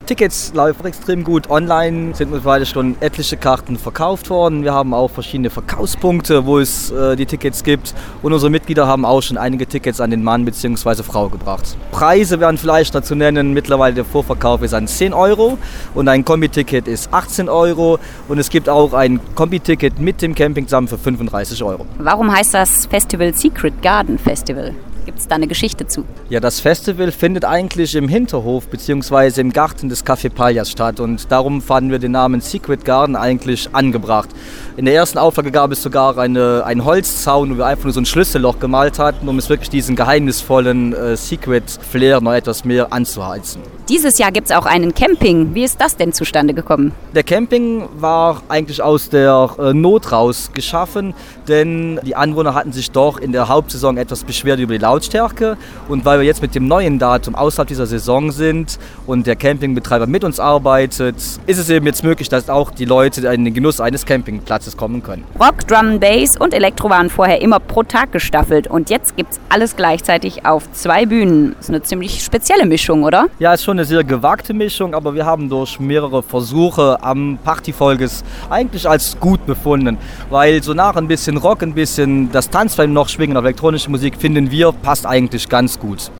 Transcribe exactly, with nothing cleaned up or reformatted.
Tickets laufen extrem gut. Online sind mittlerweile schon etliche Karten verkauft worden. Wir haben auch verschiedene Verkaufspunkte, wo es äh, die Tickets gibt. Und unsere Mitglieder haben auch schon einige Tickets an den Mann bzw. Frau gebracht. Preise wären vielleicht dazu nennen. Mittlerweile der Vorverkauf ist an zehn Euro und ein Kombi-Ticket ist achtzehn Euro. Und es gibt auch ein Kombi-Ticket mit dem Camping zusammen für fünfunddreißig Euro. Warum heißt das Festival Secret Garden Festival? Gibt es da eine Geschichte zu? Ja, das Festival findet eigentlich im Hinterhof bzw. im Garten des Café Pallas statt und darum fanden wir den Namen Secret Garden eigentlich angebracht. In der ersten Auflage gab es sogar eine, einen Holzzaun, wo wir einfach nur so ein Schlüsselloch gemalt hatten, um es wirklich diesen geheimnisvollen äh, Secret-Flair noch etwas mehr anzuheizen. Dieses Jahr gibt es auch einen Camping. Wie ist das denn zustande gekommen? Der Camping war eigentlich aus der äh, Not raus geschaffen, denn die Anwohner hatten sich doch in der Hauptsaison etwas beschwert über die Lautstärke. Und weil wir jetzt mit dem neuen Datum außerhalb dieser Saison sind und der Campingbetreiber mit uns arbeitet, ist es eben jetzt möglich, dass auch die Leute in den Genuss eines Campingplatzes kommen können. Rock, Drum and Bass und Elektro waren vorher immer pro Tag gestaffelt und jetzt gibt es alles gleichzeitig auf zwei Bühnen. Das ist eine ziemlich spezielle Mischung, oder? Ja, ist schon eine sehr gewagte Mischung, aber wir haben durch mehrere Versuche am Partyvolkes eigentlich als gut befunden, weil so nach ein bisschen Rock, ein bisschen das Tanzbein noch schwingen auf elektronische Musik, finden wir, passt eigentlich ganz gut.